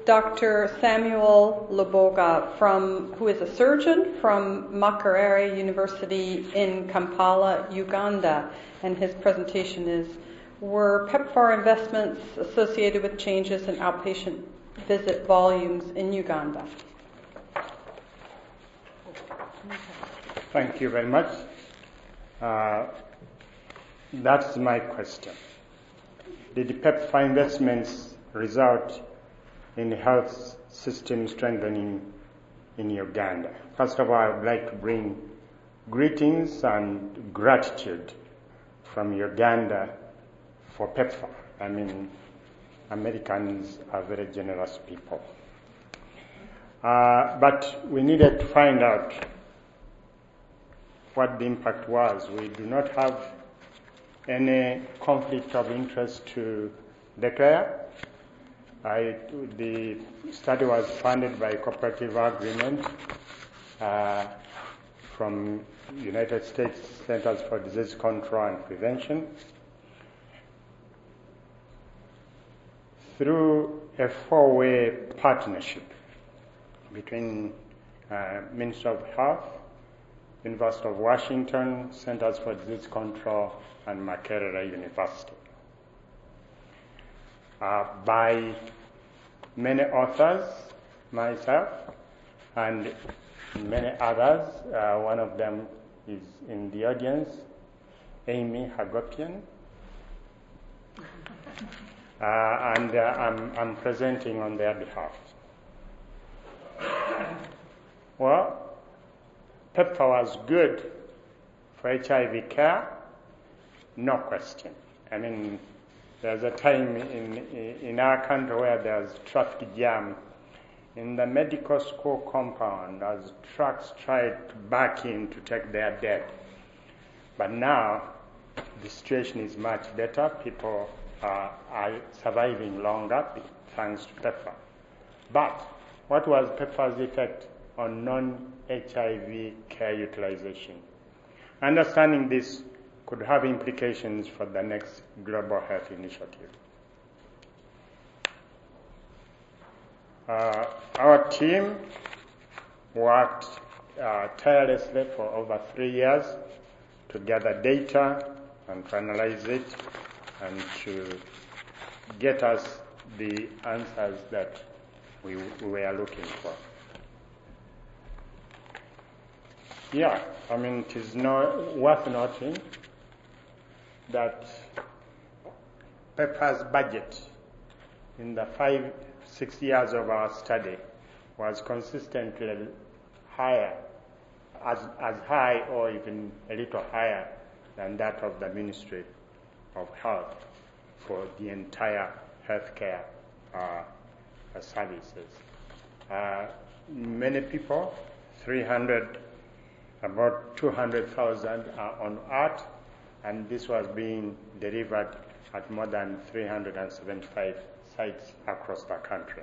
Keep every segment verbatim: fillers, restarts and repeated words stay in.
Doctor Samuel Luboga, from, who is a surgeon from Makerere University in Kampala, Uganda. And his presentation is, were PEPFAR investments associated with changes in outpatient visit volumes in Uganda? Thank you very much. Uh, that's my question. Did PEPFAR investments result in the health system strengthening in Uganda? First of all, I would like to bring greetings and gratitude from Uganda for PEPFAR. I mean, Americans are very generous people. Uh, but we needed to find out what the impact was. We do not have any conflict of interest to declare. I, the study was funded by cooperative agreement uh, from United States Centers for Disease Control and Prevention through a four-way partnership between uh, Ministry of Health, University of Washington, Centers for Disease Control, and Makerere University. Uh, by many authors, myself, and many others. Uh, one of them is in the audience, Amy Hagopian. Uh, and uh, I'm, I'm presenting on their behalf. Well, PEPFAR was good for H I V care, no question. I mean, there's a time in, in our country where there's traffic jam in the medical school compound as trucks tried to back in to take their dead. But now, the situation is much better. People uh, are surviving longer thanks to PEPFAR. But what was PEPFAR's effect on non-H I V care utilization? Understanding this could have implications for the next global health initiative. Uh, our team worked uh, tirelessly for over three years to gather data and to analyze it and to get us the answers that we, we were looking for. Yeah, I mean, it is no, worth noting that PEPFAR's budget in the five, six years of our study was consistently higher, as, as high or even a little higher than that of the Ministry of Health for the entire healthcare uh, services. Uh, many people, three hundred, about two hundred thousand are on Earth, and this was being delivered at more than three hundred seventy-five sites across the country.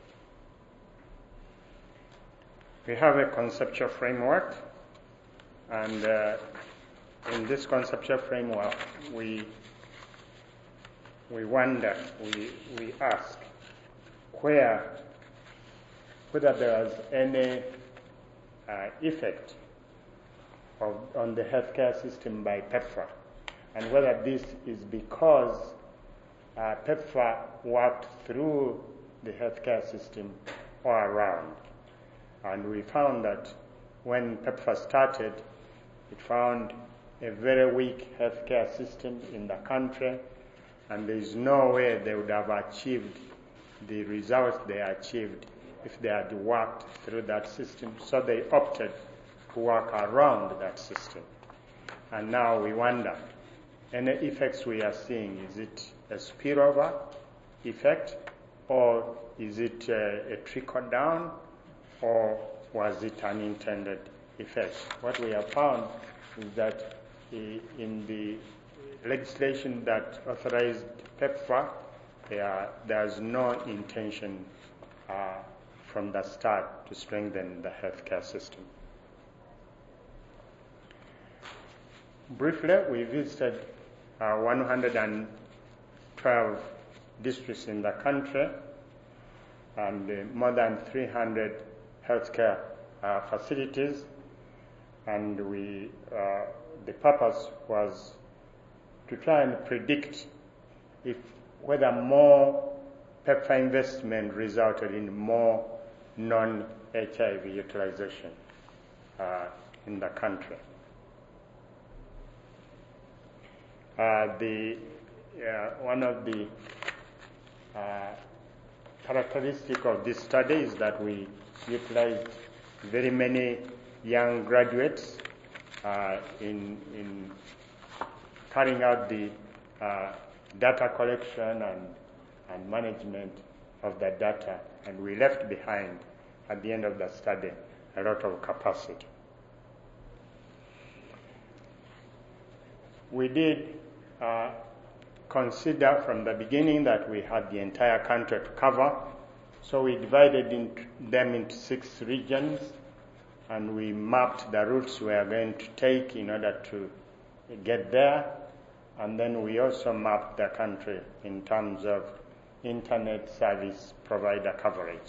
We have a conceptual framework, and uh, in this conceptual framework, we we wonder, we we ask where whether there was any uh, effect of, on the healthcare system by PEPFAR, and whether this is because uh, PEPFAR worked through the healthcare system or around. And we found that when PEPFAR started, it found a very weak healthcare system in the country, and there is no way they would have achieved the results they achieved if they had worked through that system. So they opted to work around that system. And now we wonder, any effects we are seeing, is it a spillover effect, or is it a, a trickle down, or was it an intended effect? What we have found is that in the legislation that authorized PEPFAR, there, there's no intention uh, from the start to strengthen the healthcare system. Briefly, we visited uh, one hundred twelve districts in the country, and uh, more than three hundred healthcare uh, facilities. And we, uh, the purpose was to try and predict if whether more PEPFAR investment resulted in more non-H I V utilization uh, in the country. Uh, the uh, one of the uh, characteristics of this study is that we utilized very many young graduates uh, in, in carrying out the uh, data collection and, and management of the data, and we left behind at the end of the study a lot of capacity. We did uh, consider from the beginning that we had the entire country to cover, so we divided into them into six regions, and we mapped the routes we are going to take in order to get there. And then we also mapped the country in terms of internet service provider coverage.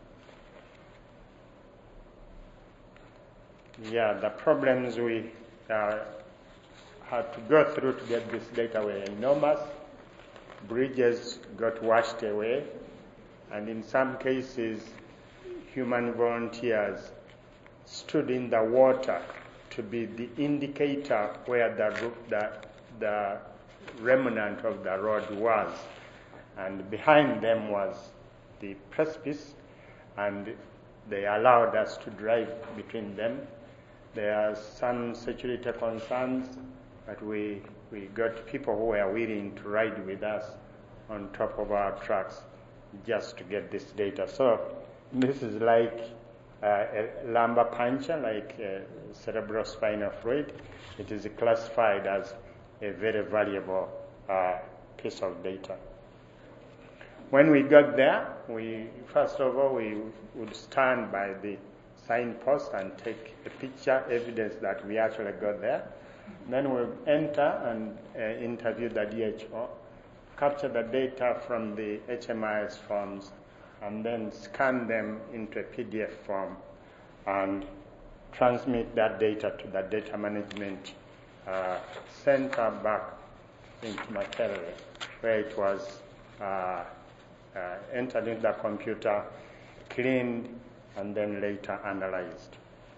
Yeah, the problems we uh, had to go through to get this data were enormous. Bridges got washed away, and in some cases, human volunteers stood in the water to be the indicator where the, the, the remnant of the road was. And behind them was the precipice, and they allowed us to drive between them. There are some security concerns, but we, we got people who were willing to ride with us on top of our trucks just to get this data. So this is like Uh, a lumbar puncture, like uh, cerebrospinal fluid. It is classified as a very valuable uh, piece of data. When we got there, we first of all we would stand by the signpost and take a picture, evidence that we actually got there. Then we we'll enter and uh, interview the D H O, capture the data from the H M I S forms, and then scan them into a P D F form and transmit that data to the data management uh, center back into Makerere, where it was uh, uh, entered into the computer, cleaned, and then later analyzed.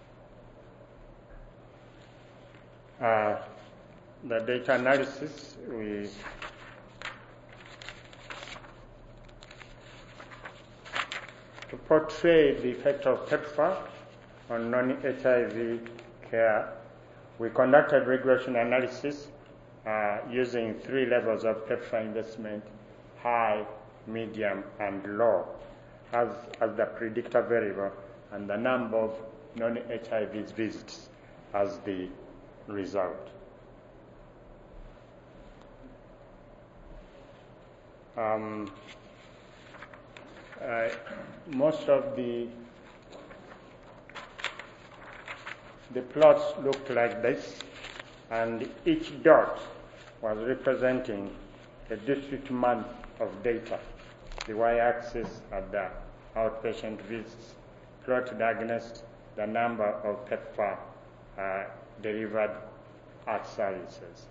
Uh, the data analysis, we to portray the effect of PEPFAR on non-H I V care, we conducted regression analysis uh, using three levels of PEPFAR investment: high, medium, and low, as, as the predictor variable, and the number of non-H I V visits as the result. Um, Uh, most of the the plots looked like this, and each dot was representing a discrete month of data. The y-axis at the outpatient visits, plotted against the number of PEPFAR uh, delivered at services.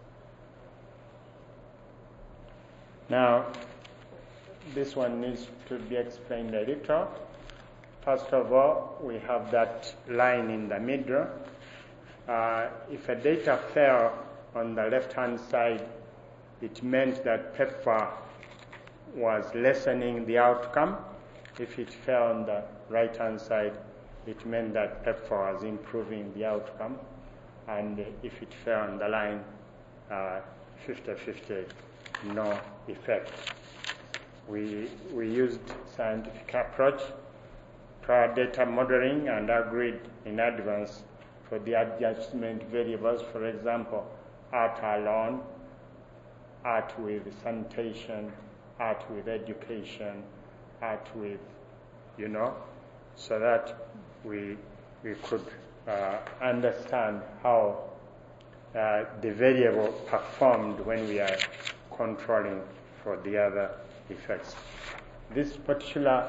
Now, this one needs to be explained a little. First of all, we have that line in the middle. Uh, if a data fell on the left-hand side, it meant that PEPFAR was lessening the outcome. If it fell on the right-hand side, it meant that PEPFAR was improving the outcome. And if it fell on the line, uh, fifty-fifty, no effect. We, we used scientific approach, prior data modeling, and agreed in advance for the adjustment variables. For example, art alone, art with sanitation, art with education, art with, you know, so that we, we could uh, understand how uh, the variable performed when we are controlling for the other effects. This particular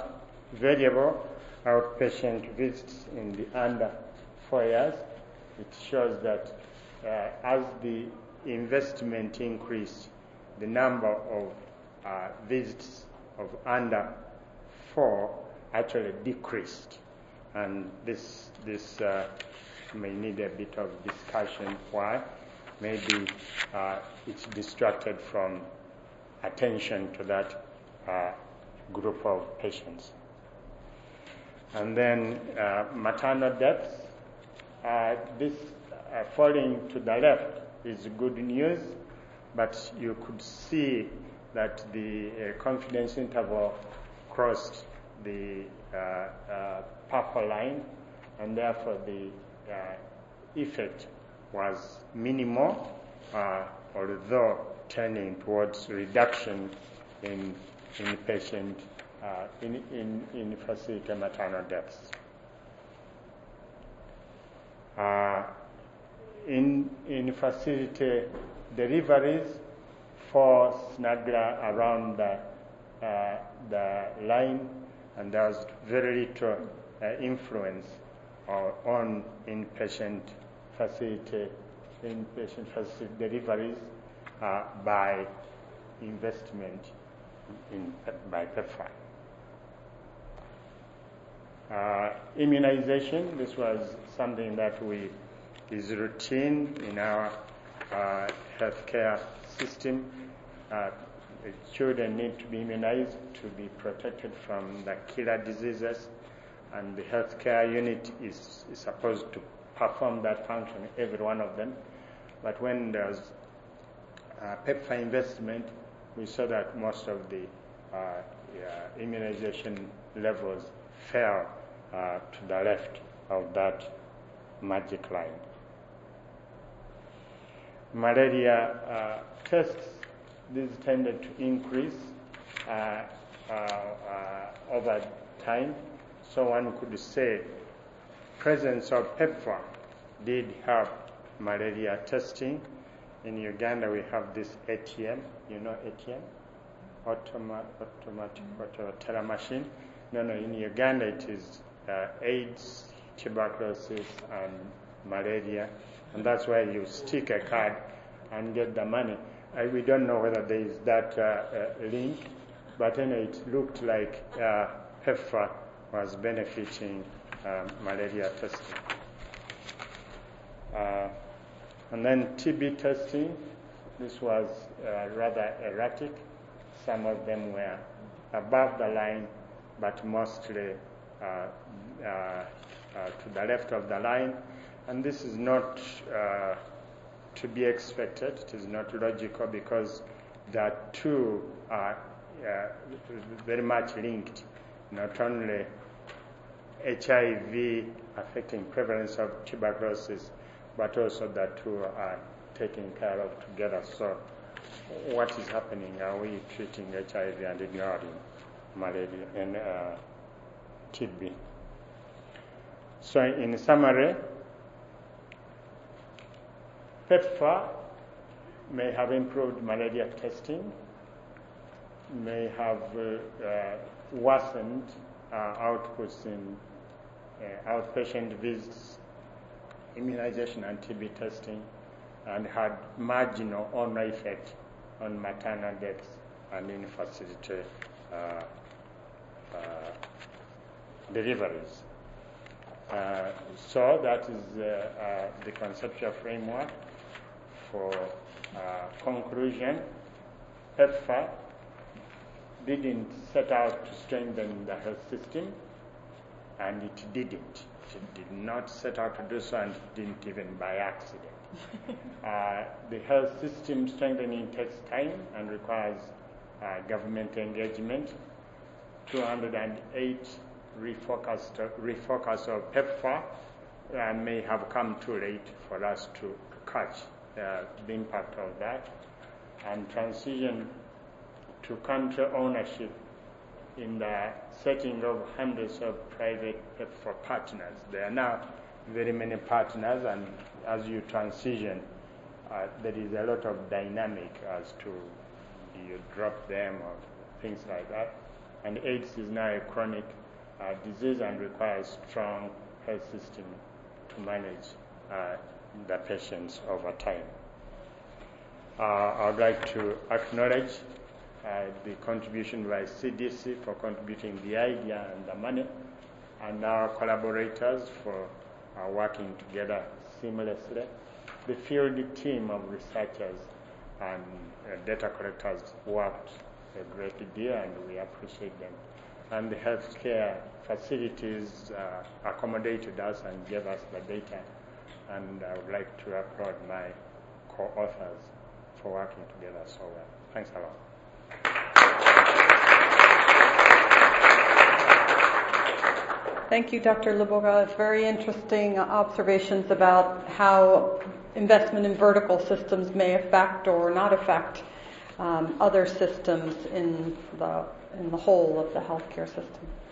variable outpatient visits in the under four years, it shows that uh, as the investment increased, the number of uh, visits of under four actually decreased. And this this uh, may need a bit of discussion why. Maybe uh, it's distracted from attention to that uh, group of patients. And then uh, maternal deaths. Uh, this uh, falling to the left is good news, but you could see that the uh, confidence interval crossed the uh, uh, purple line, and therefore the uh, effect was minimal, uh, although tending towards reduction in inpatient uh, in, in, in facility maternal deaths. Uh, in, in facility deliveries, for snugler around the, uh, the line, and there was very little uh, influence uh, on inpatient facility, inpatient facility deliveries uh, by investment in, by PEPFAR. Uh, immunization, this was something that we is routine in our uh, healthcare system. Uh, the children need to be immunized to be protected from the killer diseases, and the healthcare unit is, is supposed to perform that function, every one of them. But when there's uh, PEPFAR investment, we saw that most of the uh, yeah, immunization levels fell uh, to the left of that magic line. Malaria uh, tests, these tended to increase uh, uh, uh, over time. So one could say presence of PEPFAR did help malaria testing. In Uganda, we have this A T M. You know A T M? Automa- automatic water teller machine. No, no, in Uganda it is uh, AIDS, tuberculosis, and malaria. And that's why you stick a card and get the money. I, we don't know whether there is that uh, uh, link, but anyway, it looked like uh, PEPFAR was benefiting um, malaria testing. Uh, and then T B testing, this was uh, rather erratic. Some of them were above the line, but mostly uh, uh, uh, to the left of the line. And this is not uh, to be expected. It is not logical because the two are uh, very much linked. Not only H I V affecting prevalence of tuberculosis, but also the two are taken care of together. So what is happening? Are we treating H I V and ignoring malaria and uh, T B? So in summary, PEPFAR may have improved malaria testing, may have uh, uh, worsened uh, outputs in uh, outpatient visits, immunization and T B testing, and had marginal or no effect on maternal deaths and in-facility uh, uh, deliveries. Uh, so that is uh, uh, the conceptual framework for uh, conclusion. PEPFAR didn't set out to strengthen the health system, and it didn't. It did not set out to do so, and it didn't even by accident. uh, the health system strengthening takes time and requires uh, government engagement. two hundred eight refocus, refocus of PEPFAR uh, may have come too late for us to catch uh, the impact of that. And transition to country ownership in the setting of hundreds of private PEPFAR partners. There are now very many partners, and as you transition, uh, there is a lot of dynamic as to you drop them or things like that. And AIDS is now a chronic uh, disease and requires strong health system to manage uh, the patients over time. Uh, I would like to acknowledge uh, the contribution by C D C for contributing the idea and the money, and our collaborators for uh, working together seamlessly. The field team of researchers and uh, data collectors worked a great deal, and we appreciate them. And the healthcare facilities uh, accommodated us and gave us the data, and I would like to applaud my co-authors for working together so well. Thanks a lot. Thank you, Doctor Luboga. It's very interesting observations about how investment in vertical systems may affect or not affect um, other systems in the in the whole of the healthcare system.